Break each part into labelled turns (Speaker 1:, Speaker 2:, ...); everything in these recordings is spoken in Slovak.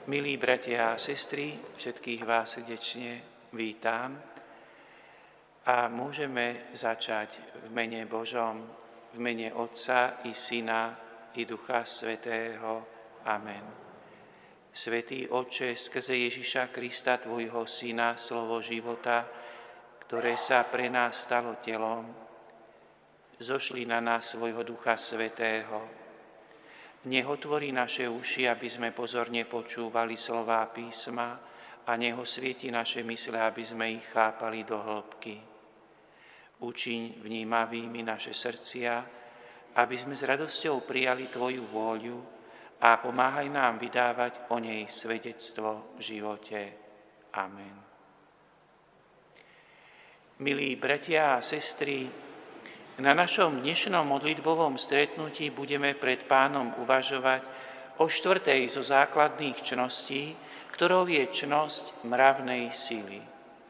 Speaker 1: Milí bratia a sestry, všetkých vás srdečne vítam a môžeme začať v mene Božom, v mene Otca i Syna i Ducha Svätého. Amen. Svätý Otče, skrze Ježiša Krista, Tvojho Syna, slovo života, ktoré sa pre nás stalo telom, zošli na nás svojho Ducha Svätého. Nech otvorí naše uši, aby sme pozorne počúvali slová písma a nech osvieti naše mysle, aby sme ich chápali do hĺbky. Učiň vnímavými naše srdcia, aby sme s radosťou prijali Tvoju vôľu a pomáhaj nám vydávať o nej svedectvo v živote. Amen. Milí bratia a sestry, na našom dnešnom modlitbovom stretnutí budeme pred Pánom uvažovať o štvrtej zo základných čností, ktorou je čnosť mravnej sily.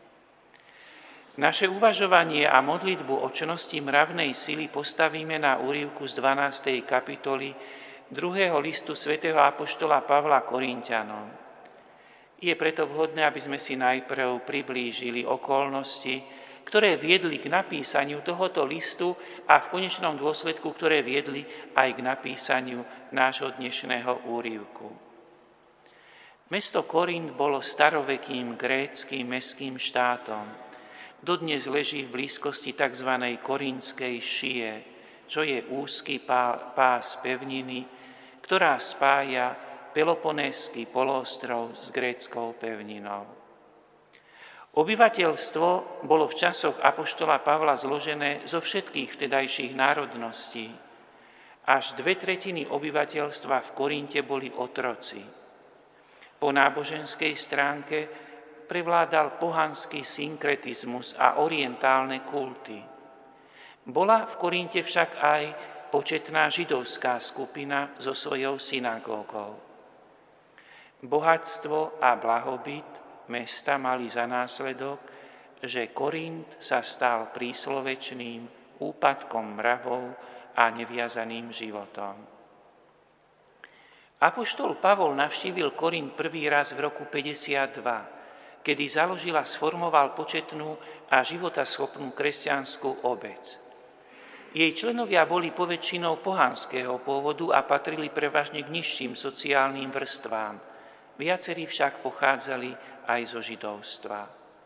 Speaker 1: Naše uvažovanie a modlitbu o čnosti mravnej sily postavíme na úryvku z 12. kapitoly 2. listu svätého apoštola Pavla Korinťanom. Je preto vhodné, aby sme si najprv priblížili okolnosti, ktoré viedli k napísaniu tohoto listu a v konečnom dôsledku, ktoré viedli aj k napísaniu nášho dnešného úryvku. Mesto Korint bolo starovekým gréckym mestským štátom. Dodnes leží v blízkosti tzv. Korintskej šie, čo je úzky pás pevniny, ktorá spája Peloponéský poloostrov s gréckou pevninou. Obyvateľstvo bolo v časoch apoštola Pavla zložené zo všetkých vtedajších národností. Až 2/3 obyvateľstva v Korinte boli otroci. Po náboženskej stránke prevládal pohanský synkretizmus a orientálne kulty. Bola v Korinte však aj početná židovská skupina so svojou synagógou. Bohatstvo a blahobyt mesta mali za následok, že Korint sa stal príslovečným úpadkom mravov a neviazaným životom. Apoštol Pavol navštívil Korint prvý raz v roku 52, kedy založil a sformoval početnú a životaschopnú kresťanskú obec. Jej členovia boli poväčšinou pohanského pôvodu a patrili prevažne k nižším sociálnym vrstvám. Viacerí však pochádzali aj zo židovstva.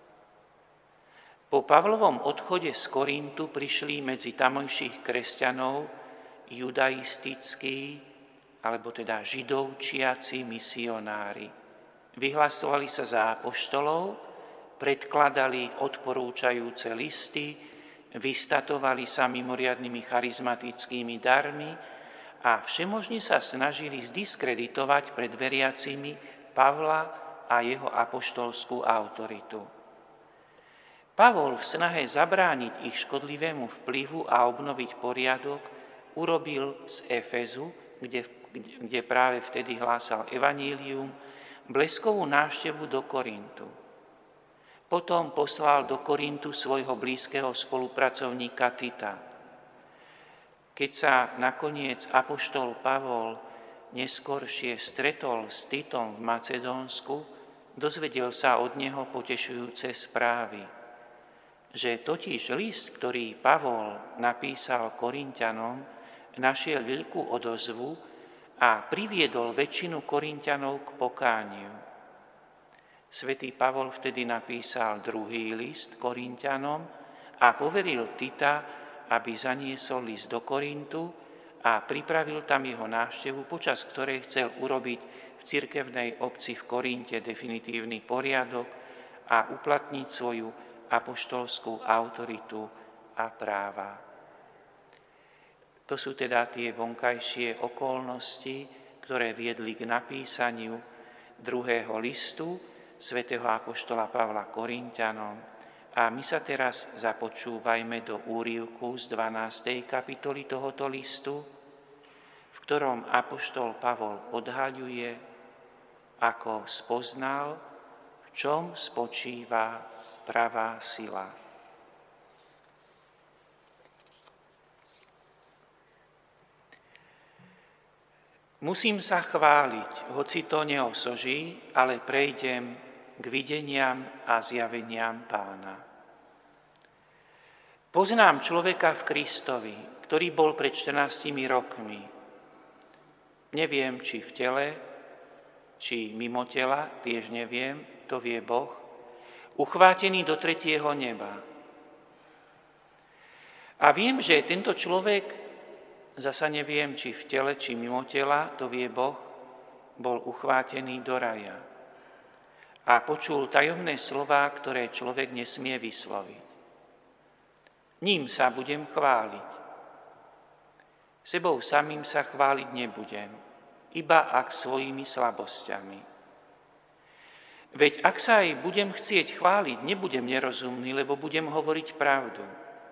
Speaker 1: Po Pavlovom odchode z Korintu prišli medzi tamojších kresťanov judaistickí, alebo teda židovčiaci misionári. Vyhlasovali sa za apoštolov, predkladali odporúčajúce listy, vystatovali sa mimoriadnymi charizmatickými darmi a všemožne sa snažili zdiskreditovať pred veriacimi Pavla a jeho apoštolskú autoritu. Pavol v snahe zabrániť ich škodlivému vplyvu a obnoviť poriadok urobil z Efezu, kde práve vtedy hlásal evanílium, bleskovú návštevu do Korintu. Potom poslal do Korintu svojho blízkeho spolupracovníka Tita. Keď sa nakoniec apoštol Pavol neskoršie stretol s Titom v Macedónsku, dozvedel sa od neho potešujúce správy, že totiž list, ktorý Pavol napísal Korinťanom, našiel veľkú odozvu a priviedol väčšinu Korinťanov k pokániu. Svätý Pavol vtedy napísal druhý list Korinťanom a poveril Tita, aby zaniesol list do Korintu a pripravil tam jeho návštevu, počas ktorej chcel urobiť v cirkevnej obci v Korinte definitívny poriadok a uplatniť svoju apoštolskú autoritu a práva. To sú teda tie vonkajšie okolnosti, ktoré viedli k napísaniu druhého listu svätého apoštola Pavla Korinťanom. A my sa teraz započúvajme do úryvku z 12. kapitoly tohoto listu, v ktorom apoštol Pavol odhaľuje, ako spoznal, v čom spočíva pravá sila. Musím sa chváliť, hoci to neosoží, ale prejdem k videniam a zjaveniam Pána. Poznám človeka v Kristovi, ktorý bol pred 14 rokmi. Neviem, či v tele, či mimo tela, tiež neviem, to vie Boh, uchvátený do 3. neba. A viem, že tento človek, zasa neviem, či v tele, či mimo tela, to vie Boh, bol uchvátený do raja. A počul tajomné slová, ktoré človek nesmie vysloviť. Ním sa budem chváliť. Sebou samým sa chváliť nebudem, iba ak svojimi slabosťami. Veď ak sa aj budem chcieť chváliť, nebudem nerozumný, lebo budem hovoriť pravdu.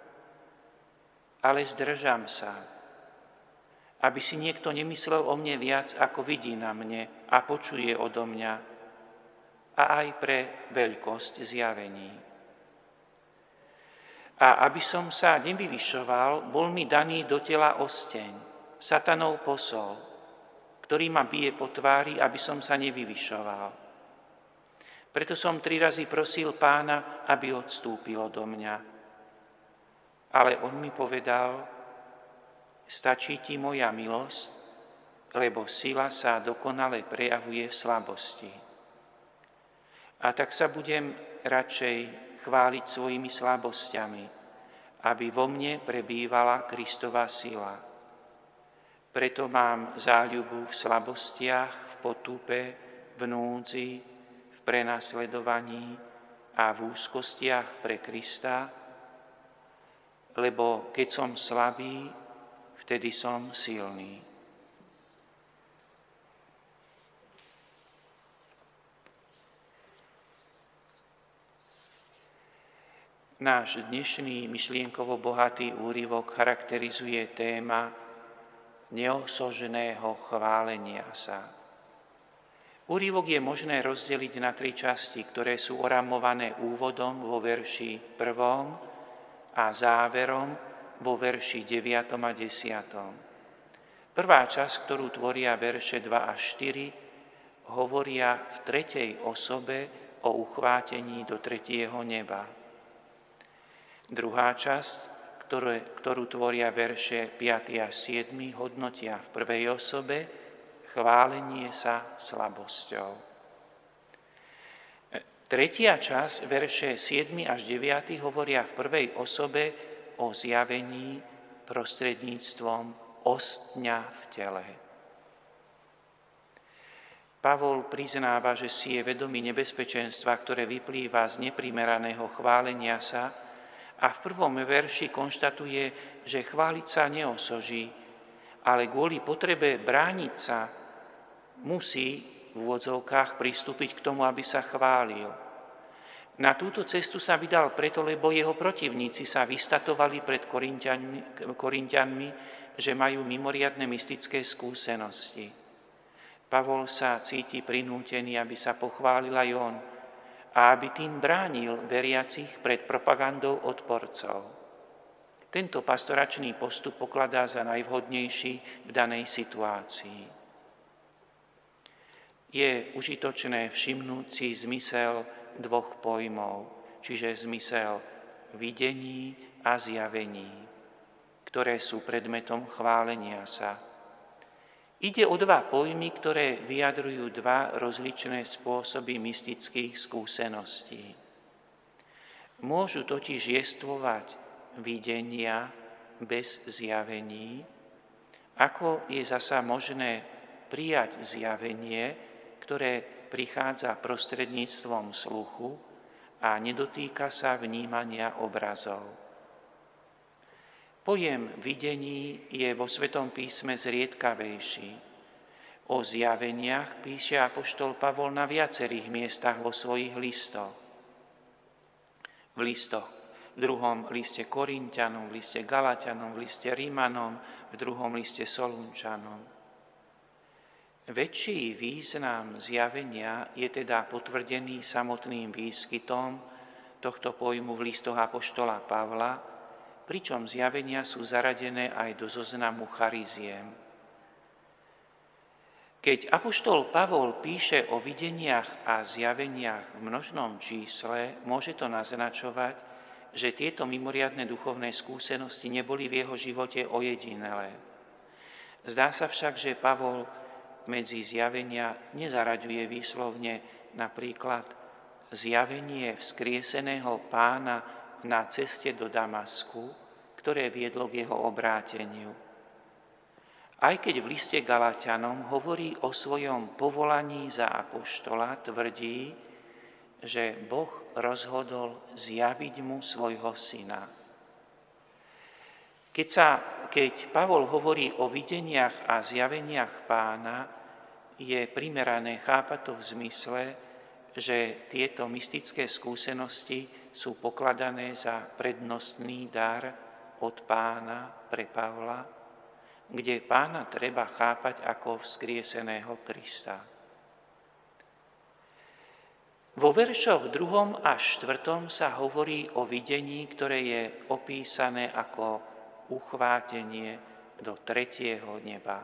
Speaker 1: Ale zdržam sa, aby si niekto nemyslel o mne viac, ako vidí na mne a počuje odo mňa, a aj pre veľkosť zjavení. A aby som sa nevyvyšoval, bol mi daný do tela osteň, satanov posol, ktorý ma bije po tvári, aby som sa nevyvyšoval. Preto som 3 razy prosil Pána, aby odstúpil odo mňa. Ale on mi povedal, stačí ti moja milosť, lebo sila sa dokonale prejavuje v slabosti. A tak sa budem radšej chváliť svojimi slabosťami, aby vo mne prebývala Kristova sila. Preto mám záľubu v slabostiach, v potupe, v núdzi, v prenasledovaní a v úzkostiach pre Krista, lebo keď som slabý, vtedy som silný. Náš dnešný myšlienkovo bohatý úryvok charakterizuje téma neosoženého chválenia sa. Úryvok je možné rozdeliť na 3 časti, ktoré sú oramované úvodom vo verši 1. a záverom vo verši 9. a 10. Prvá časť, ktorú tvoria verše 2 až 4, hovoria v 3. osobe o uchvátení do 3. neba. Druhá časť, ktorú tvoria verše 5. a 7, hodnotia v 1. osobe chválenie sa slabosťou. Tretia časť, verše 7 až 9, hovoria v 1. osobe o zjavení prostredníctvom ostňa v tele. Pavol priznáva, že si je vedomý nebezpečenstva, ktoré vyplýva z neprimeraného chválenia sa, a v 1. verši konštatuje, že chváliť sa neosoží, ale kvôli potrebe brániť sa musí v úvodzovkách pristúpiť k tomu, aby sa chválil. Na túto cestu sa vydal preto, lebo jeho protivníci sa vystatovali pred Korinťanmi, že majú mimoriadne mystické skúsenosti. Pavol sa cíti prinútený, aby sa pochválil aj on, a aby tým bránil veriacich pred propagandou odporcov. Tento pastoračný postup pokladá za najvhodnejší v danej situácii. Je užitočné všimnúť si zmysel 2 pojmov, čiže zmysel videní a zjavení, ktoré sú predmetom chválenia sa. Ide o 2 pojmy, ktoré vyjadrujú 2 rozličné spôsoby mystických skúseností. Môžu totiž jestvovať videnia bez zjavení, ako je zasa možné prijať zjavenie, ktoré prichádza prostredníctvom sluchu a nedotýka sa vnímania obrazov. Pojem videní je vo Svetom písme zriedkavejší. O zjaveniach píše apoštol Pavol na viacerých miestach vo svojich listoch. V listoch, v 2. liste Korinťanom, v liste Galatianom, v liste Rímanom, v 2. liste Solunčanom. Väčší význam zjavenia je teda potvrdený samotným výskytom tohto pojmu v listoch apoštola Pavla, pričom zjavenia sú zaradené aj do zoznamu chariziem. Keď apoštol Pavol píše o videniach a zjaveniach v množnom čísle, môže to naznačovať, že tieto mimoriadne duchovné skúsenosti neboli v jeho živote ojedinelé. Zdá sa však, že Pavol medzi zjavenia nezaraďuje výslovne napríklad zjavenie vzkrieseného Pána na ceste do Damasku, ktoré viedlo k jeho obráteniu. Aj keď v liste Galatianom hovorí o svojom povolaní za apoštola, tvrdí, že Boh rozhodol zjaviť mu svojho syna. Keď Pavol hovorí o videniach a zjaveniach Pána, je primerané chápať to v zmysle, že tieto mystické skúsenosti sú pokladané za prednostný dar od Pána pre Pavla, kde Pána treba chápať ako vzkrieseného Krista. Vo veršoch 2. až 4. sa hovorí o videní, ktoré je opísané ako uchvátenie do 3. neba.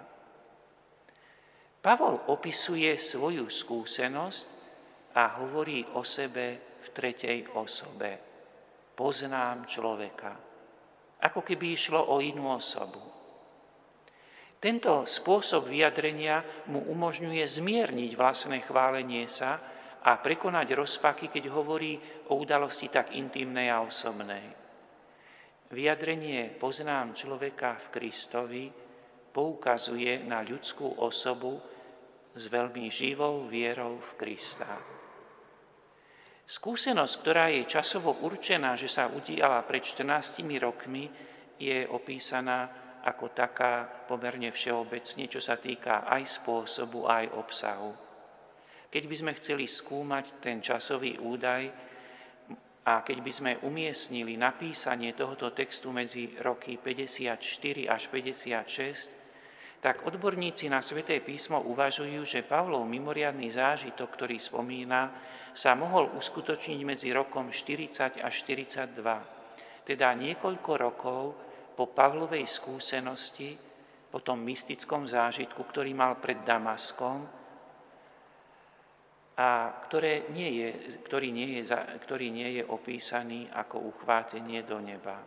Speaker 1: Pavol opisuje svoju skúsenosť a hovorí o sebe v 3. osobe. Poznám človeka. Ako keby išlo o inú osobu. Tento spôsob vyjadrenia mu umožňuje zmierniť vlastné chválenie sa a prekonať rozpaky, keď hovorí o udalosti tak intimnej a osobnej. Vyjadrenie poznám človeka v Kristovi poukazuje na ľudskú osobu s veľmi živou vierou v Krista. Skúsenosť, ktorá je časovo určená, že sa udiala pred 14 rokmi, je opísaná ako taká pomerne všeobecne, čo sa týka aj spôsobu, aj obsahu. Keď by sme chceli skúmať ten časový údaj a keď by sme umiestnili napísanie tohoto textu medzi roky 54 až 56, tak odborníci na Sväté písmo uvažujú, že Pavlov mimoriadny zážitok, ktorý spomína, sa mohol uskutočniť medzi rokom 40 až 42, teda niekoľko rokov po Pavlovej skúsenosti, po tom mystickom zážitku, ktorý mal pred Damaskom a ktorý nie je opísaný ako uchvátenie do neba.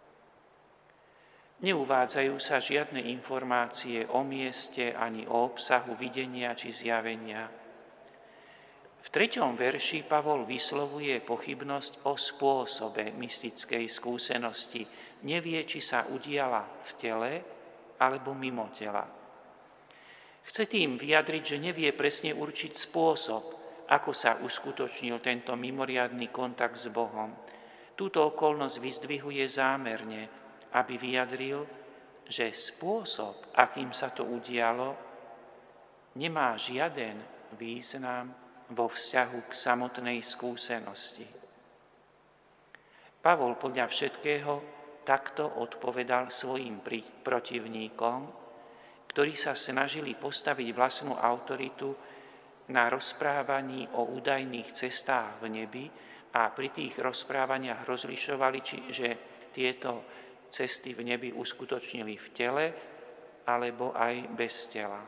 Speaker 1: Neuvádzajú sa žiadne informácie o mieste ani o obsahu videnia či zjavenia. V 3. verši Pavol vyslovuje pochybnosť o spôsobe mystickej skúsenosti. Nevie, či sa udiala v tele alebo mimo tela. Chce tým vyjadriť, že nevie presne určiť spôsob, ako sa uskutočnil tento mimoriadny kontakt s Bohom. Túto okolnosť vyzdvihuje zámerne, aby vyjadril, že spôsob, akým sa to udialo, nemá žiaden význam vo vzťahu k samotnej skúsenosti. Pavol podľa všetkého takto odpovedal svojim protivníkom, ktorí sa snažili postaviť vlastnú autoritu na rozprávaní o údajných cestách v nebi a pri tých rozprávaniach rozlišovali, že tieto cesty v nebi uskutočnili v tele alebo aj bez tela.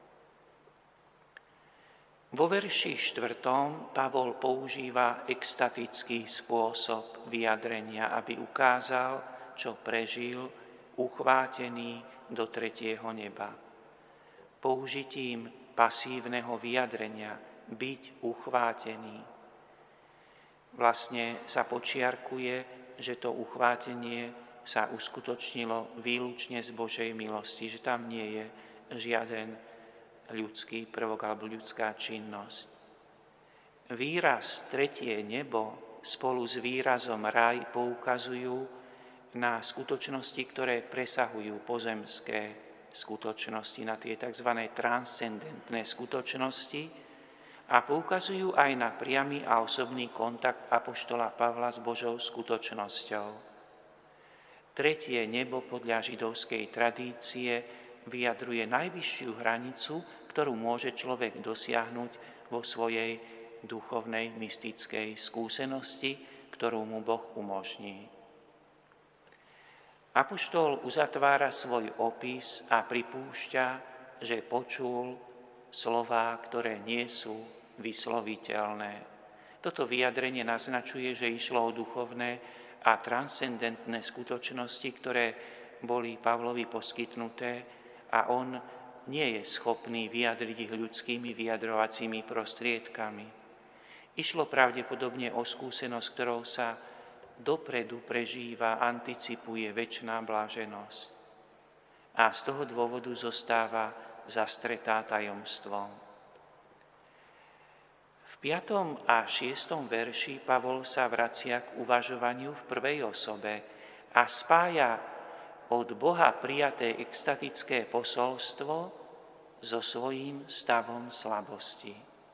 Speaker 1: Vo verši 4. Pavol používa extatický spôsob vyjadrenia, aby ukázal, čo prežil, uchvátený do 3. neba. Použitím pasívneho vyjadrenia byť uchvátený. Vlastne sa podčiarkuje, že to uchvátenie sa uskutočnilo výlučne z Božej milosti, že tam nie je žiaden ľudský prvok alebo ľudská činnosť. Výraz 3. nebo spolu s výrazom raj poukazujú na skutočnosti, ktoré presahujú pozemské skutočnosti, na tie tzv. Transcendentné skutočnosti a poukazujú aj na priamy a osobný kontakt apoštola Pavla s Božou skutočnosťou. 3. nebo podľa židovskej tradície vyjadruje najvyššiu hranicu, ktorú môže človek dosiahnuť vo svojej duchovnej mystickej skúsenosti, ktorú mu Boh umožní. Apoštol uzatvára svoj opis a pripúšťa, že počul slová, ktoré nie sú vysloviteľné. Toto vyjadrenie naznačuje, že išlo o duchovné a transcendentné skutočnosti, ktoré boli Pavlovi poskytnuté a on nie je schopný vyjadriť ich ľudskými vyjadrovacími prostriedkami. Išlo pravdepodobne o skúsenosť, ktorou sa dopredu prežíva, anticipuje večná bláženosť. A z toho dôvodu zostáva zastretá tajomstvom. V 5. a 6. verši Pavol sa vracia k uvažovaniu v prvej osobe a spája od Boha prijaté extatické posolstvo so svojím stavom slabosti.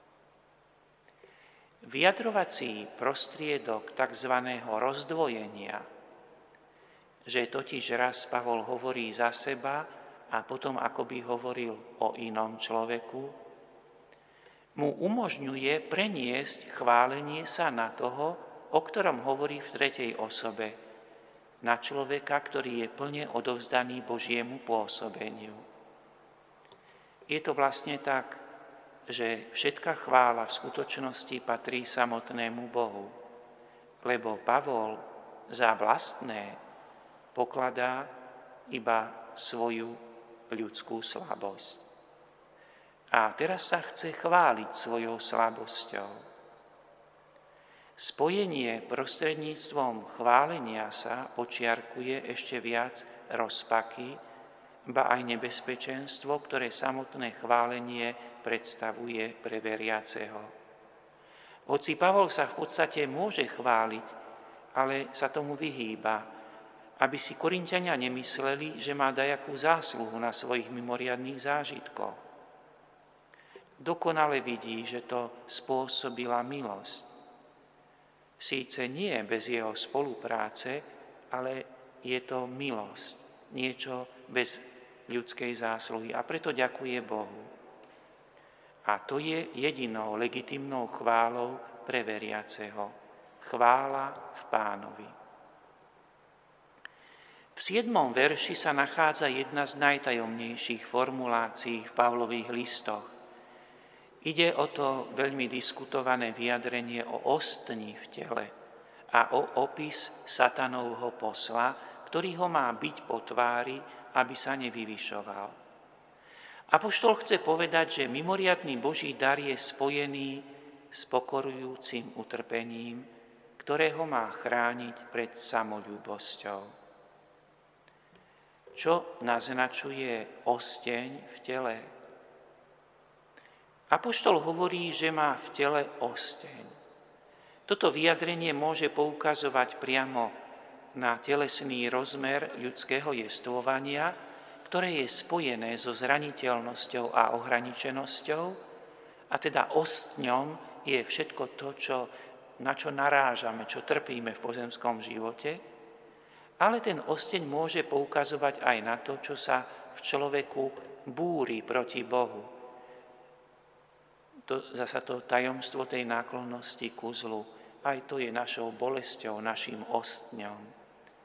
Speaker 1: Vyjadrovací prostriedok tzv. Rozdvojenia, že totiž raz Pavol hovorí za seba a potom akoby hovoril o inom človeku, mu umožňuje preniesť chválenie sa na toho, o ktorom hovorí v tretej osobe, na človeka, ktorý je plne odovzdaný Božiemu pôsobeniu. Je to vlastne tak, že všetká chvála v skutočnosti patrí samotnému Bohu, lebo Pavol za vlastné pokladá iba svoju ľudskú slabosť. A teraz sa chce chváliť svojou slabosťou. Spojenie prostredníctvom chválenia sa počiarkuje ešte viac rozpaky, ba aj nebezpečenstvo, ktoré samotné chválenie predstavuje pre veriaceho. Hoci Pavol sa v podstate môže chváliť, ale sa tomu vyhýba, aby si Korinťania nemysleli, že má dajakú zásluhu na svojich mimoriadnych zážitkoch. Dokonale vidí, že to spôsobila milosť. Síce nie bez jeho spolupráce, ale je to milosť, niečo bez ľudskej zásluhy a preto ďakuje Bohu. A to je jedinou legitimnou chválou pre veriaceho. Chvála v Pánovi. V 7. verši sa nachádza jedna z najtajomnejších formulácií v Pavlových listoch. Ide o to veľmi diskutované vyjadrenie o ostni v tele a o opis satanovho posla, ktorý ho má byť po tvári, aby sa nevyvyšoval. Apoštol chce povedať, že mimoriadny Boží dar je spojený s pokorujúcim utrpením, ktoré ho má chrániť pred samoľúbosťou. Čo naznačuje osteň v tele? Apoštol hovorí, že má v tele osteň. Toto vyjadrenie môže poukazovať priamo na telesný rozmer ľudského jestvovania, ktoré je spojené so zraniteľnosťou a ohraničenosťou, a teda ostňom je všetko to, na čo narážame, čo trpíme v pozemskom živote, ale ten osteň môže poukazovať aj na to, čo sa v človeku búri proti Bohu. Zasa to tajomstvo tej náklonnosti ku zlu, aj to je našou bolesťou, našim ostňom.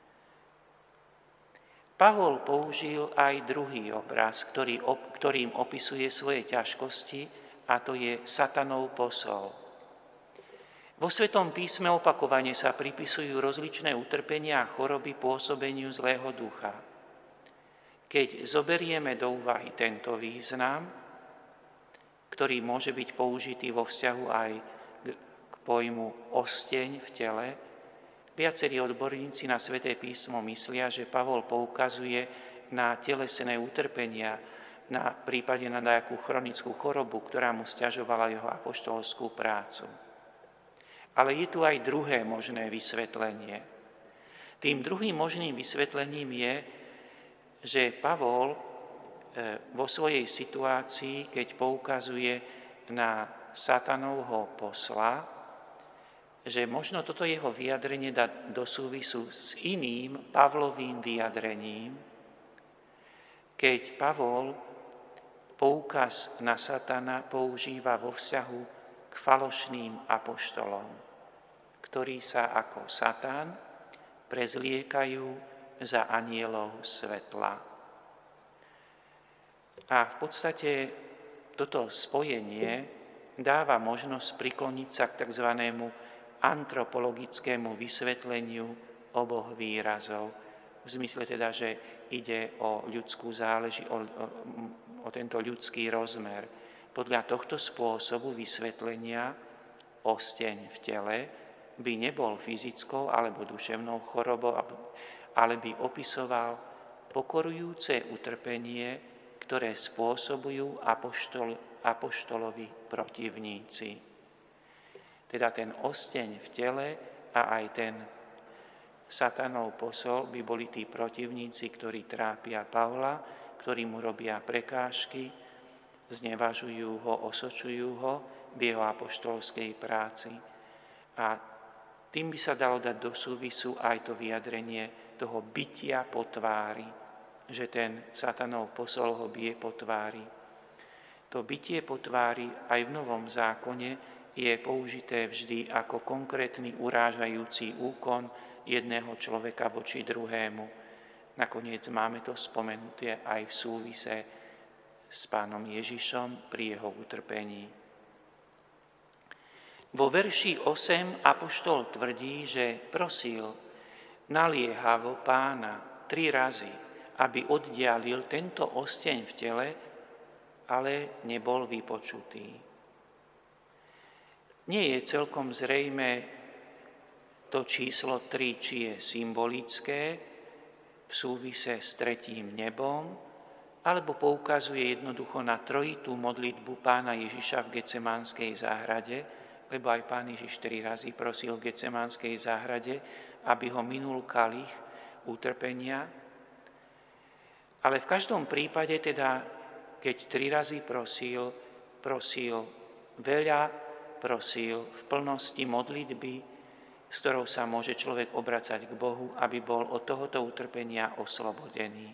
Speaker 1: Pavol použil aj druhý obraz, ktorým opisuje svoje ťažkosti, a to je satanov posol. Vo Svetom písme opakovane sa pripisujú rozličné utrpenia a choroby pôsobeniu zlého ducha. Keď zoberieme do úvahy tento význam, ktorý môže byť použitý vo vzťahu aj k pojmu osteň v tele, viacerí odborníci na Sväté písmo myslia, že Pavol poukazuje na telesné utrpenia, na prípade na nejakú chronickú chorobu, ktorá mu sťažovala jeho apoštolskú prácu. Ale je tu aj druhé možné vysvetlenie. Tým druhým možným vysvetlením je, že Pavol vo svojej situácii, keď poukazuje na satanovho posla, že možno toto jeho vyjadrenie dá do súvisu s iným Pavlovým vyjadrením, keď Pavol poukaz na satana používa vo vzťahu k falošným apoštolom, ktorí sa ako Satan prezliekajú za anielov svetla. A v podstate toto spojenie dáva možnosť prikloniť sa k tzv. Antropologickému vysvetleniu oboch výrazov. V zmysle teda, že ide o ľudskú o tento ľudský rozmer. Podľa tohto spôsobu vysvetlenia osteň v tele by nebol fyzickou alebo duševnou chorobou, ale by opisoval pokorujúce utrpenie, ktoré spôsobujú apoštolovi protivníci. Teda ten osteň v tele a aj ten satanov posol by boli tí protivníci, ktorí trápia Pavla, ktorí mu robia prekážky, znevažujú ho, osočujú ho v jeho apoštolskej práci. A tým by sa dalo dať do súvisu aj to vyjadrenie toho bitia po tvári, že ten satanov posol ho bije po tvári. To bitie po tvári aj v Novom zákone je použité vždy ako konkrétny urážajúci úkon jedného človeka voči druhému. Nakoniec máme to spomenuté aj v súvise s Pánom Ježišom pri jeho utrpení. Vo verši 8 apoštol tvrdí, že prosil naliehavo Pána 3 razy, aby oddialil tento osteň v tele, ale nebol vypočutý. Nie je celkom zrejmé to číslo 3, či je symbolické v súvise s tretím nebom, alebo poukazuje jednoducho na trojitú modlitbu Pána Ježiša v Getsemánskej záhrade, lebo aj Pán Ježiš 3 razy prosil v Getsemánskej záhrade, aby ho minul kalich utrpenia. Ale v každom prípade teda, keď 3 razy prosil veľa, prosil v plnosti modlitby, s ktorou sa môže človek obracať k Bohu, aby bol od tohoto utrpenia oslobodený.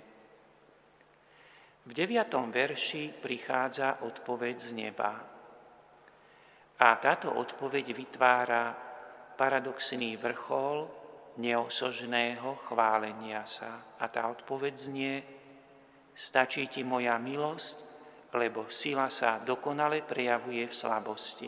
Speaker 1: V 9. verši prichádza odpoveď z neba. A táto odpoveď vytvára paradoxný vrchol neosožného chválenia sa. A tá odpoveď znie: stačí ti moja milosť, lebo sila sa dokonale prejavuje v slabosti.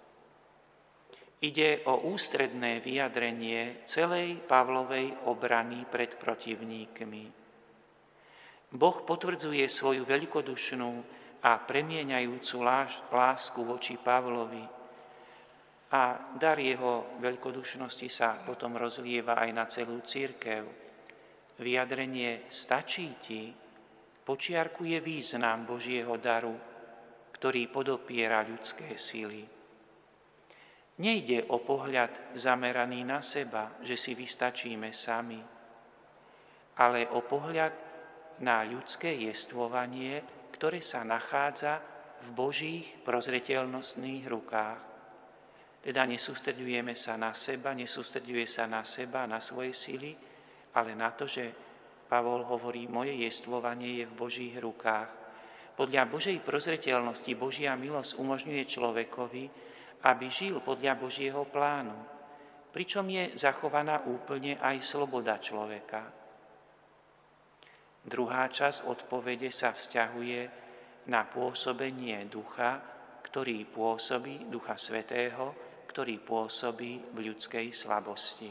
Speaker 1: Ide o ústredné vyjadrenie celej Pavlovej obrany pred protivníkmi. Boh potvrdzuje svoju veľkodušnú a premieňajúcu lásku voči Pavlovi a dar jeho veľkodušnosti sa potom rozlieva aj na celú cirkev. Vyjadrenie stačí ti počiarkuje význam Božieho daru, ktorý podopiera ľudské sily. Nejde o pohľad zameraný na seba, že si vystačíme sami, ale o pohľad na ľudské jestvovanie, ktoré sa nachádza v Božích prozreteľnostných rukách. Teda nesústreďujeme sa na seba, nesústreďuje sa na seba, na svoje sily, ale na to, že Pavol hovorí, moje jestvovanie je v Božích rukách. Podľa Božej prozreteľnosti Božia milosť umožňuje človekovi, aby žil podľa Božieho plánu, pričom je zachovaná úplne aj sloboda človeka. Druhá časť odpovede sa vzťahuje na pôsobenie Ducha, Ducha Svätého, ktorý pôsobí v ľudskej slabosti.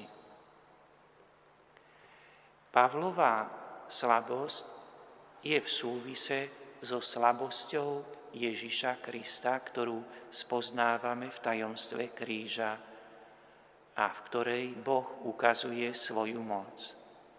Speaker 1: Pavlova slabosť je v súvise so slabosťou Ježiša Krista, ktorú spoznávame v tajomstve kríža a v ktorej Boh ukazuje svoju moc.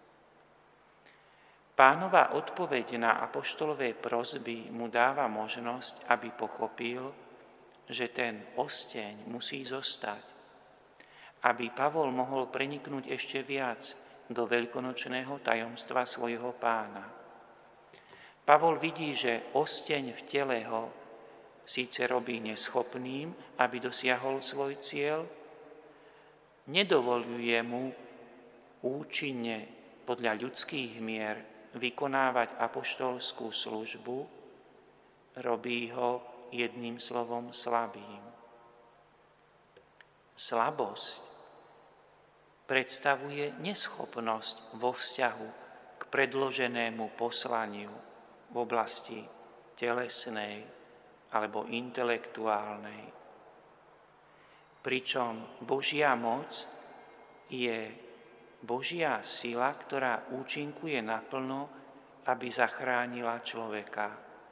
Speaker 1: Pánova odpoveď na apoštolové prosby mu dáva možnosť, aby pochopil, že ten osteň musí zostať, aby Pavol mohol preniknúť ešte viac do veľkonočného tajomstva svojho Pána. Pavol vidí, že osteň v tele ho síce robí neschopným, aby dosiahol svoj cieľ, nedovoľuje mu účinne podľa ľudských mier vykonávať apoštolskú službu, robí ho jedným slovom slabým. Slabosť predstavuje neschopnosť vo vzťahu k predloženému poslaniu v oblasti telesnej alebo intelektuálnej. Pričom Božia moc je Božia sila, ktorá účinkuje naplno, aby zachránila človeka.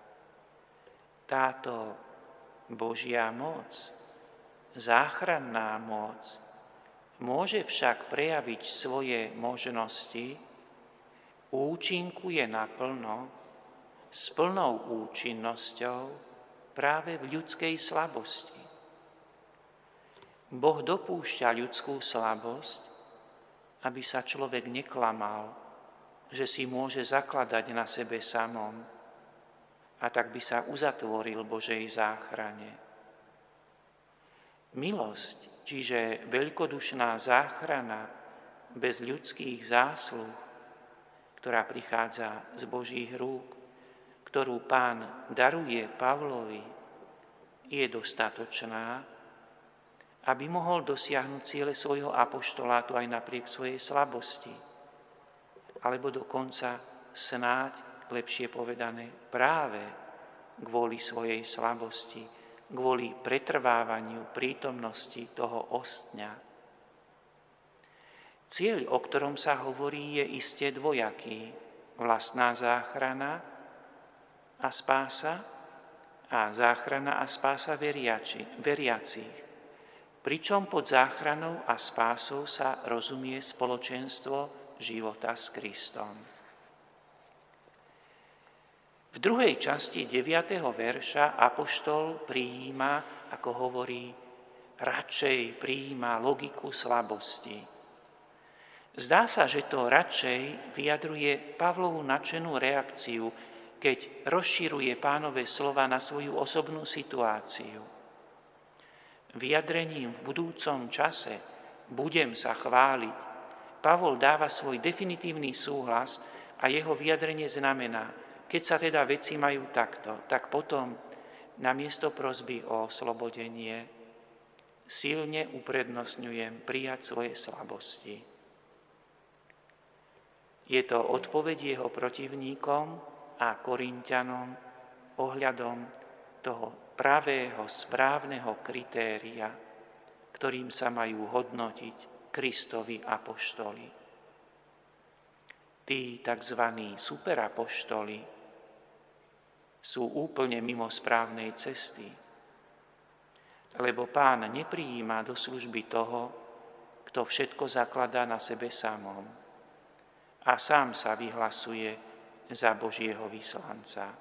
Speaker 1: Táto Božia moc, záchranná moc, môže však prejaviť svoje možnosti, účinkuje naplno, s plnou účinnosťou práve v ľudskej slabosti. Boh dopúšťa ľudskú slabosť, aby sa človek neklamal, že si môže zakladať na sebe samom a tak by sa uzatvoril Božej záchrane. Milosť, čiže veľkodušná záchrana bez ľudských zásluh, ktorá prichádza z Božích rúk, ktorú Pán daruje Pavlovi, je dostatočná, aby mohol dosiahnuť ciele svojho apoštolátu aj napriek svojej slabosti, alebo dokonca snáď, lepšie povedané, práve kvôli svojej slabosti, kvôli pretrvávaniu prítomnosti toho ostňa. Cieľ, o ktorom sa hovorí, je iste dvojaký. Vlastná záchrana a spása a záchrana a spása veriacich. Pričom pod záchranou a spásou sa rozumie spoločenstvo života s Kristom. V druhej časti 9. verša apoštol prijíma, ako hovorí, radšej prijíma logiku slabosti. Zdá sa, že to radšej vyjadruje Pavlovu nadšenú reakciu, keď rozširuje Pánove slova na svoju osobnú situáciu. Vyjadrením v budúcom čase budem sa chváliť, Pavol dáva svoj definitívny súhlas a jeho vyjadrenie znamená, keď sa teda veci majú takto, tak potom namiesto prosby o oslobodenie silne uprednostňujem prijať svoje slabosti. Je to odpoveď jeho protivníkom a Korinťanom ohľadom toho pravého, správneho kritéria, ktorým sa majú hodnotiť Kristovi apoštoli. Tí tzv. Superapoštoli sú úplne mimo správnej cesty, lebo Pán neprijíma do služby toho, kto všetko zakladá na sebe samom a sám sa vyhlasuje za Božieho vyslanca.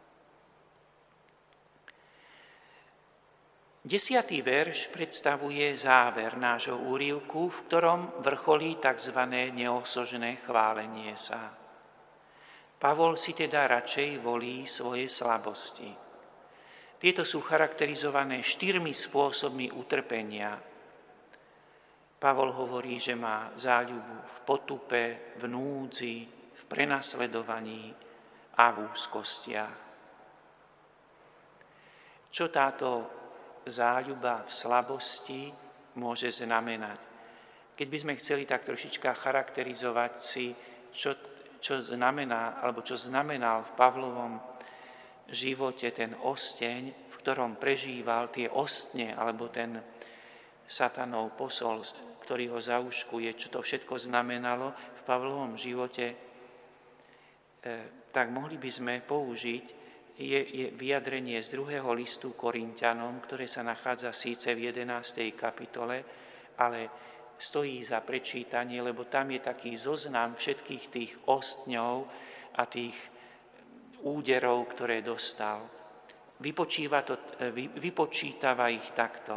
Speaker 1: 10. verš predstavuje záver nášho úryvku, v ktorom vrcholí tzv. Neosožné chválenie sa. Pavol si teda radšej volí svoje slabosti. Tieto sú charakterizované 4 spôsobmi utrpenia. Pavol hovorí, že má záľubu v potupe, v núdzi, v prenasledovaní a v úzkostiach. Čo táto záľuba v slabosti môže znamenať? Keď by sme chceli tak trošička charakterizovať si, čo znamená, alebo čo znamenal v Pavlovom živote ten osteň, v ktorom prežíval tie ostne, alebo ten satanov posol, ktorý ho zauškuje, čo to všetko znamenalo v Pavlovom živote, tak mohli by sme použiť je vyjadrenie z 2. listu Korinťanom, ktoré sa nachádza síce v 11. kapitole, ale stojí za prečítanie, lebo tam je taký zoznam všetkých tých ostňov a tých úderov, ktoré dostal. Vypočítava ich takto.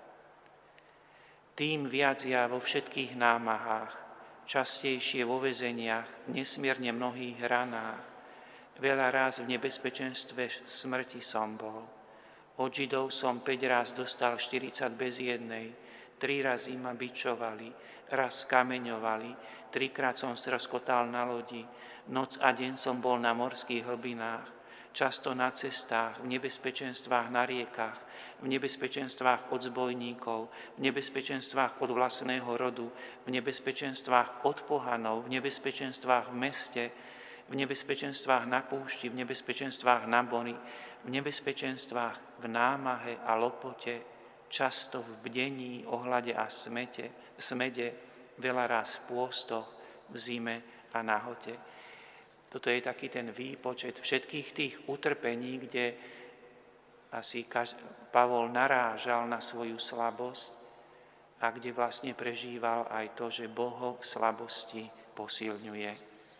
Speaker 1: Tým viac ja vo všetkých námahách, častejšie vo väzeniach, nesmierne mnohých ranách, veľa ráz v nebezpečenstve smrti som bol. Od Židov som 5 ráz dostal 40 bez jednej, 3 razy ma bičovali, raz kameňovali, 3-krát som stroskotal na lodi, noc a deň som bol na morských hlbinách, často na cestách, v nebezpečenstvách na riekach, v nebezpečenstvách od zbojníkov, v nebezpečenstvách od vlastného rodu, v nebezpečenstvách od pohanov, v nebezpečenstvách v meste, v v nebezpečenstvách na púšti, v nebezpečenstvách na bori, v nebezpečenstvách v námahe a lopote, často v bdení, ohlade a smede, veľa raz v pôstoch, v zime a nahote. Toto je taký ten výpočet všetkých tých utrpení, kde asi Pavol narážal na svoju slabosť a kde vlastne prežíval aj to, že Boh ho v slabosti posilňuje.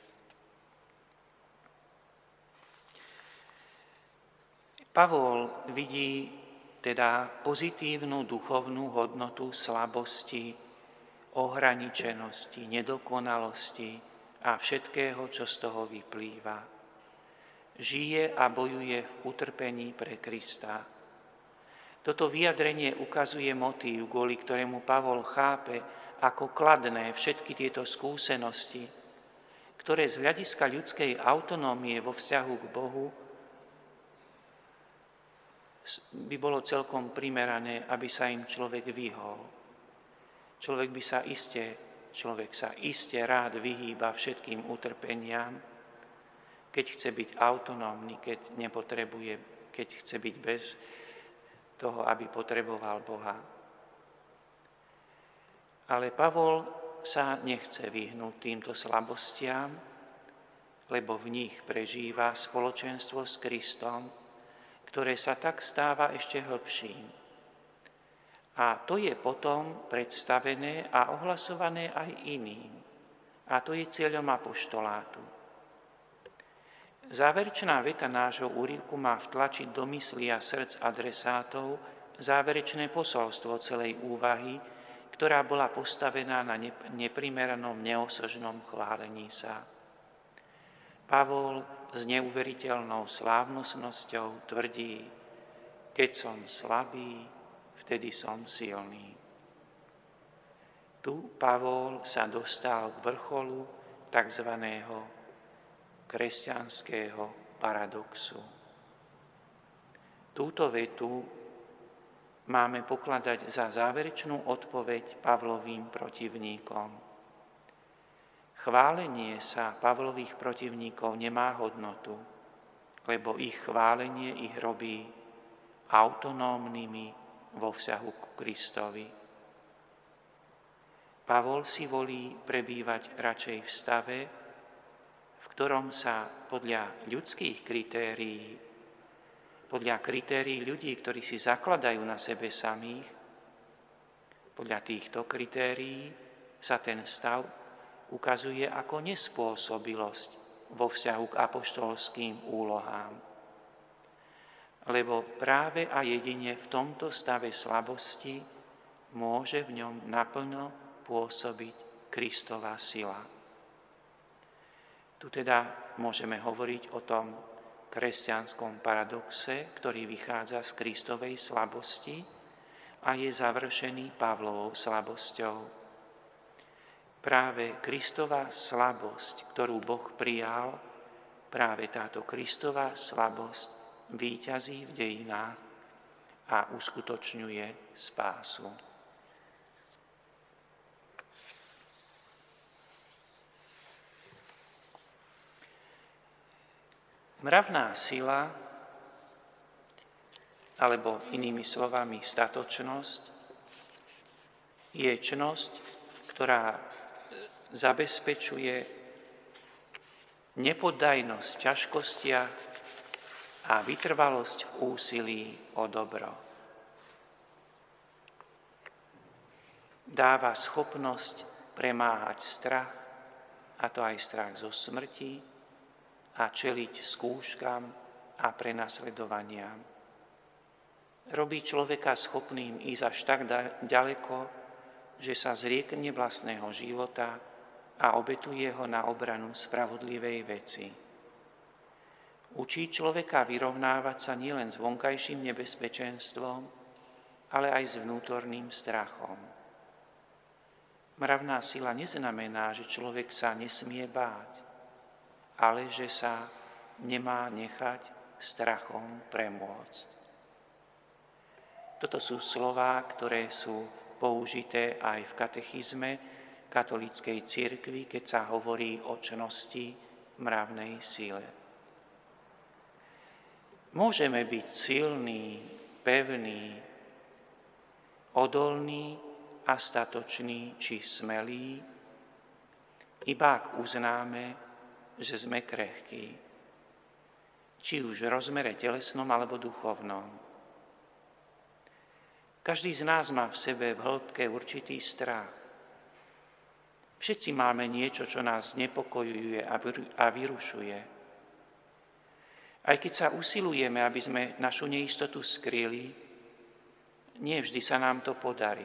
Speaker 1: Pavol vidí teda pozitívnu duchovnú hodnotu slabosti, ohraničenosti, nedokonalosti a všetkého, čo z toho vyplýva. Žije a bojuje v utrpení pre Krista. Toto vyjadrenie ukazuje motív, kvôli ktorému Pavol chápe ako kladné všetky tieto skúsenosti, ktoré z hľadiska ľudskej autonómie vo vzťahu k Bohu by bolo celkom primerané, aby sa im človek vyhol. Človek sa iste rád vyhýba všetkým utrpeniam, keď chce byť autonómny, keď chce byť bez toho, aby potreboval Boha. Ale Pavol sa nechce vyhnúť týmto slabostiam, lebo v nich prežíva spoločenstvo s Kristom, ktoré sa tak stáva ešte hlbším. A to je potom predstavené a ohlasované aj iným. A to je cieľom apoštolátu. Záverečná veta nášho úryvku má vtlačiť do mysli a srdc adresátov záverečné posolstvo celej úvahy, ktorá bola postavená na neprimeranom, neosožnom chválení sa. Pavol s neuveriteľnou slávnostnosťou tvrdí: keď som slabý, vtedy som silný. Tu Pavol sa dostal k vrcholu tzv. Kresťanského paradoxu. Túto vetu máme pokladať za záverečnú odpoveď Pavlovým protivníkom. Chválenie sa Pavlových protivníkov nemá hodnotu, lebo ich chválenie ich robí autonómnymi vo vzťahu k Kristovi. Pavol si volí prebývať radšej v stave, v ktorom sa podľa ľudských kritérií, podľa kritérií ľudí, ktorí si zakladajú na sebe samých, podľa týchto kritérií sa ten stav ukazuje ako nespôsobilosť vo vzťahu k apoštolským úlohám. Lebo práve a jedine v tomto stave slabosti môže v ňom naplno pôsobiť Kristova sila. Tu teda môžeme hovoriť o tom kresťanskom paradoxe, ktorý vychádza z Kristovej slabosti a je završený Pavlovou slabosťou. Práve Kristova slabosť, ktorú Boh prijal, práve táto Kristova slabosť víťazí v dejinách a uskutočňuje spásu. Mravná sila, alebo inými slovami statočnosť, je čnosť, ktorá zabezpečuje nepoddajnosť v ťažkostiach a vytrvalosť v úsilí o dobro. Dáva schopnosť premáhať strach, a to aj strach zo smrti, a čeliť skúškam a prenasledovaniam. Robí človeka schopným ísť až tak ďaleko, že sa zriekne vlastného života a obetuje ho na obranu spravodlivej veci. Učí človeka vyrovnávať sa nielen s vonkajším nebezpečenstvom, ale aj s vnútorným strachom. Mravná sila neznamená, že človek sa nesmie báť, ale že sa nemá nechať strachom premôcť. Toto sú slová, ktoré sú použité aj v katechizme katolíckej cirkvi, keď sa hovorí o čnosti mravnej sile. Môžeme byť silní, pevní, odolní a statoční či smelí, iba ak uznáme, že sme krehkí, či už v rozmere telesnom alebo duchovnom. Každý z nás má v sebe v hĺbke určitý strach. Všetci máme niečo, čo nás znepokojuje a vyrušuje. Aj keď sa usilujeme, aby sme našu neistotu skryli, nie vždy sa nám to podarí.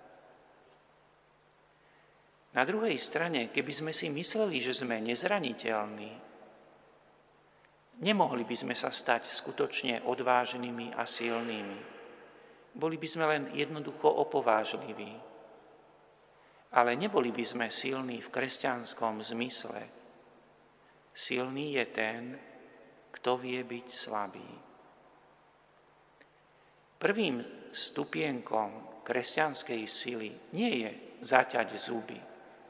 Speaker 1: Na druhej strane, keby sme si mysleli, že sme nezraniteľní, nemohli by sme sa stať skutočne odvážnymi a silnými. Boli by sme len jednoducho opovážliví. Ale neboli by sme silní v kresťanskom zmysle. Silný je ten, kto vie byť slabý. Prvým stupienkom kresťanskej sily nie je zaťať zuby,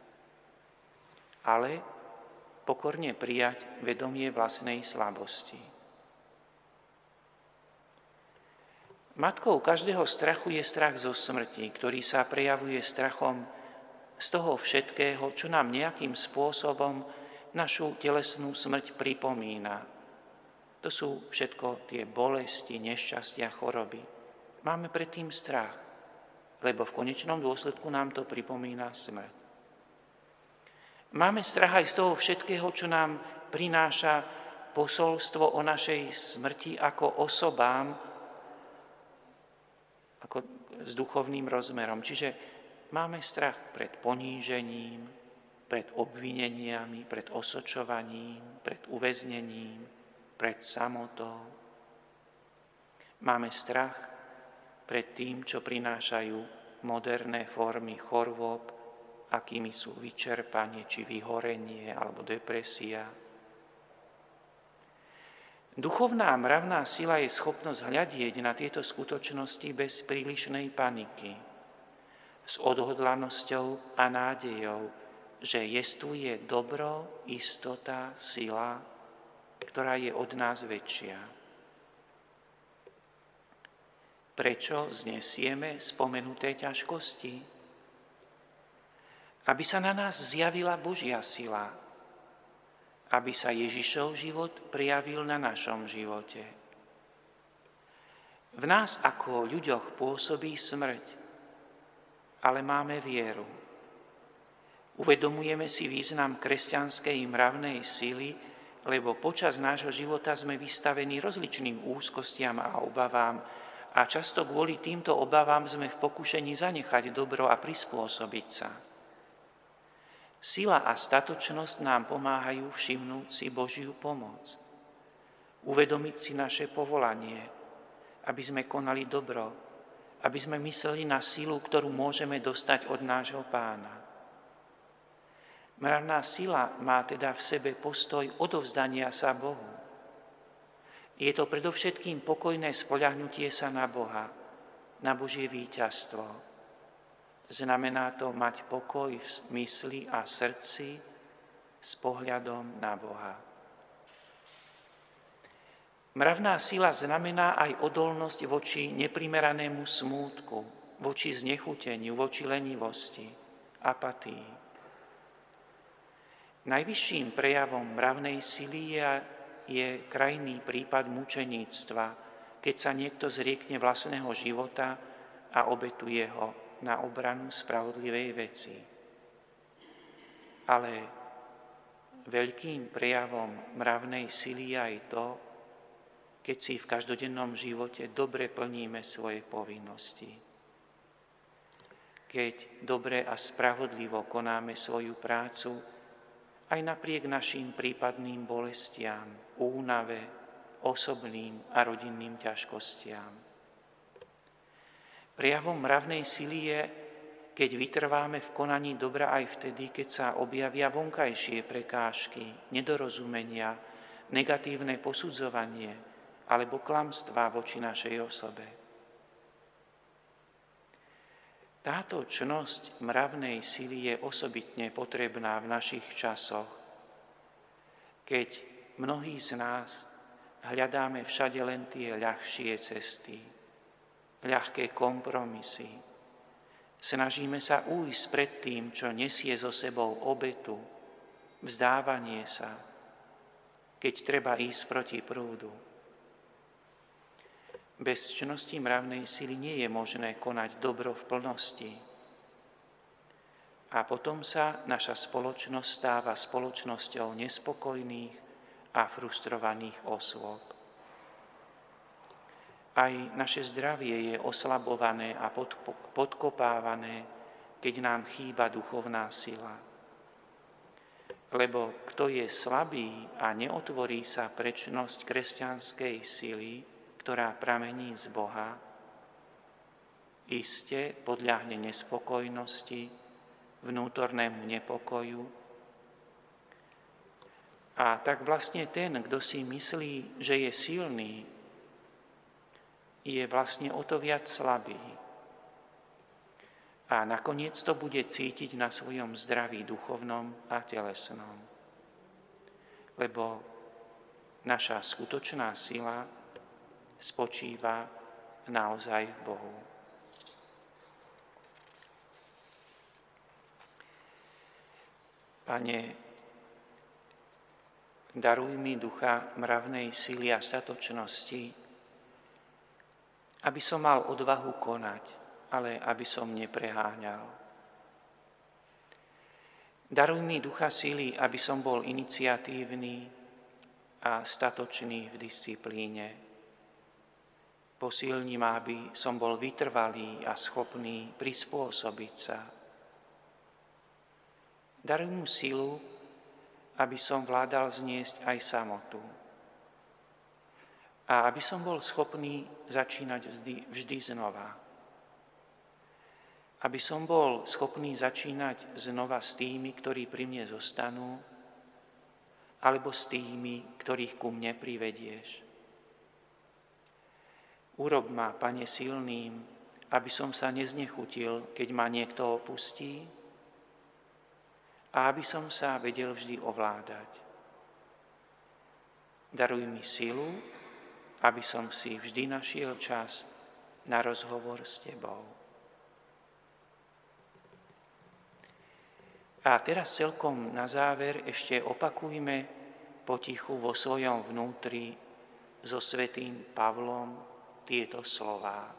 Speaker 1: ale pokorne prijať vedomie vlastnej slabosti. Matkou každého strachu je strach zo smrti, ktorý sa prejavuje strachom z toho všetkého, čo nám nejakým spôsobom našu telesnú smrť pripomína. To sú všetko tie bolesti, nešťastia, choroby. Máme predtým strach, lebo v konečnom dôsledku nám to pripomína smrť. Máme strach aj z toho všetkého, čo nám prináša posolstvo o našej smrti ako osobám, ako s duchovným rozmerom. Čiže máme strach pred ponížením, pred obvineniami, pred osočovaním, pred uväznením, pred samotou. Máme strach pred tým, čo prinášajú moderné formy chorôb, akými sú vyčerpanie, či vyhorenie, alebo depresia. Duchovná mravná sila je schopnosť hľadieť na tieto skutočnosti bez prílišnej paniky, s odhodlanosťou a nádejou, že jestvuje dobro, istota, sila, ktorá je od nás väčšia. Prečo znesieme spomenuté ťažkosti? Aby sa na nás zjavila Božia sila, aby sa Ježišov život prejavil na našom živote. V nás ako ľuďoch pôsobí smrť, ale máme vieru. Uvedomujeme si význam kresťanskej mravnej sily, lebo počas nášho života sme vystavení rozličným úzkostiam a obavám a často kvôli týmto obavám sme v pokušení zanechať dobro a prispôsobiť sa. Sila a statočnosť nám pomáhajú všimnúť si Božiu pomoc, uvedomiť si naše povolanie, aby sme konali dobro, aby sme mysleli na silu, ktorú môžeme dostať od nášho Pána. Mravná sila má teda v sebe postoj odovzdania sa Bohu. Je to predovšetkým pokojné spoľahnutie sa na Boha, na Božie víťazstvo. Znamená to mať pokoj v mysli a srdci s pohľadom na Boha. Mravná sila znamená aj odolnosť voči neprimeranému smútku, voči znechuteniu, voči lenivosti, apatii. Najvyšším prejavom mravnej sily je krajný prípad mučeníctva, keď sa niekto zriekne vlastného života a obetuje ho na obranu spravodlivej veci. Ale veľkým prejavom mravnej sily je aj to, keď si v každodennom živote dobre plníme svoje povinnosti. Keď dobre a spravodlivo konáme svoju prácu, aj napriek našim prípadným bolestiam, únave, osobným a rodinným ťažkostiam. Prejavom mravnej sily je, keď vytrváme v konaní dobra aj vtedy, keď sa objavia vonkajšie prekážky, nedorozumenia, negatívne posudzovanie alebo klamstvá voči našej osobe. Táto čnosť mravnej sily je osobitne potrebná v našich časoch, keď mnohí z nás hľadáme všade len tie ľahšie cesty, ľahké kompromisy. Snažíme sa újsť pred tým, čo nesie so sebou obetu, vzdávanie sa, keď treba ísť proti prúdu. Bez čnosti mravnej sily nie je možné konať dobro v plnosti. A potom sa naša spoločnosť stáva spoločnosťou nespokojných a frustrovaných osôb. Aj naše zdravie je oslabované a podkopávané, keď nám chýba duchovná sila. Lebo kto je slabý a neotvorí sa pre čnosť kresťanskej sily, ktorá pramení z Boha, iste podľahne nespokojnosti, vnútornému nepokoju. A tak vlastne ten, kto si myslí, že je silný, je vlastne o to viac slabý. A nakoniec to bude cítiť na svojom zdraví duchovnom a telesnom. Lebo naša skutočná sila spočíva naozaj v Bohu. Pane, daruj mi ducha mravnej sily a statočnosti, aby som mal odvahu konať, ale aby som nepreháňal. Daruj mi ducha sily, aby som bol iniciatívny a statočný v disciplíne. Posilni ma, aby som bol vytrvalý a schopný prispôsobiť sa. Daruj mu silu, aby som vládal zniesť aj samotu. A aby som bol schopný začínať vždy znova. Aby som bol schopný začínať znova s tými, ktorí pri mne zostanú, alebo s tými, ktorých ku mne privedieš. Urob ma, Pane, silným, aby som sa neznechutil, keď ma niekto opustí, a aby som sa vedel vždy ovládať. Daruj mi silu, aby som si vždy našiel čas na rozhovor s Tebou. A teraz celkom na záver ešte opakujme potichu vo svojom vnútri so svätým Pavlom tieto slová.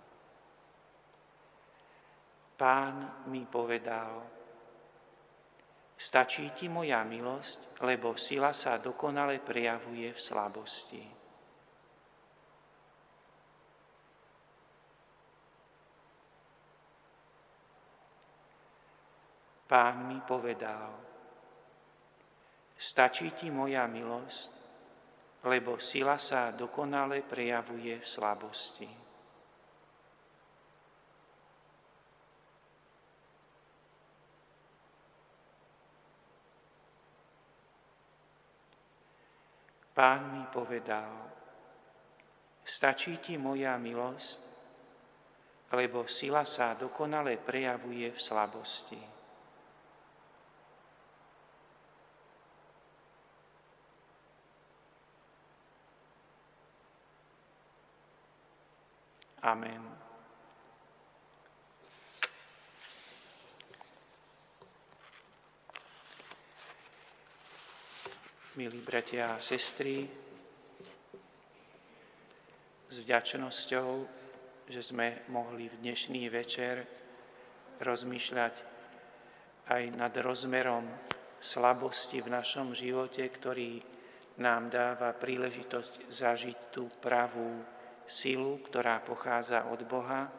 Speaker 1: Pán mi povedal: stačí ti moja milosť, lebo sila sa dokonale prejavuje v slabosti. Pán mi povedal: stačí ti moja milosť, lebo sila sa dokonale prejavuje v slabosti. Pán mi povedal: stačí ti moja milosť, lebo sila sa dokonale prejavuje v slabosti. Amen. Milí bratia a sestry, s vďačnosťou, že sme mohli v dnešný večer rozmýšľať aj nad rozmerom slabosti v našom živote, ktorý nám dáva príležitosť zažiť tú pravú silu, ktorá pochádza od Boha.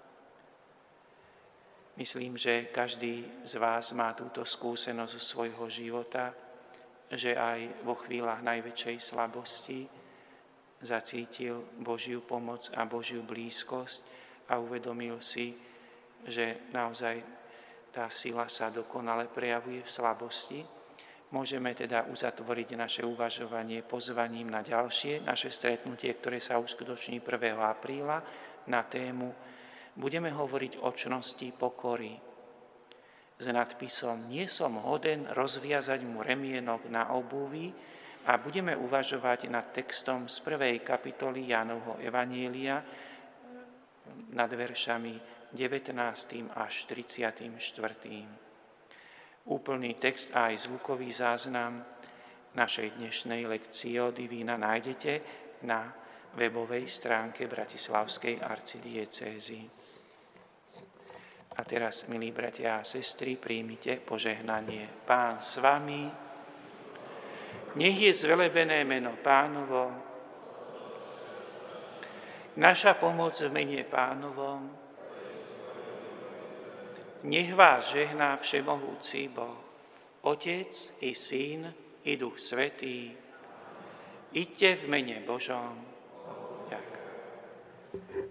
Speaker 1: Myslím, že každý z vás má túto skúsenosť zo svojho života, že aj vo chvíľach najväčšej slabosti zacítil Božiu pomoc a Božiu blízkosť a uvedomil si, že naozaj tá sila sa dokonale prejavuje v slabosti. Môžeme teda uzatvoriť naše uvažovanie pozvaním na ďalšie naše stretnutie, ktoré sa uskutoční 1. apríla na tému Budeme hovoriť o čnosti pokory s nadpisom Nie som hoden rozviazať mu remienok na obuvi, A budeme uvažovať nad textom z 1. kapitoly Jánovho evanielia nad veršami 19. až 34. Úplný text a aj zvukový záznam našej dnešnej lekcio Divína nájdete na webovej stránke Bratislavskej arcidiecézy. A teraz, milí bratia a sestry, príjmite požehnanie. Pán s vami, nech je zvelebené meno Pánovo, naša pomoc v mene Pánovom, nech vás žehná všemohúci Boh, Otec i Syn i Duch Svätý. Iďte v mene Božom. Ďakujem.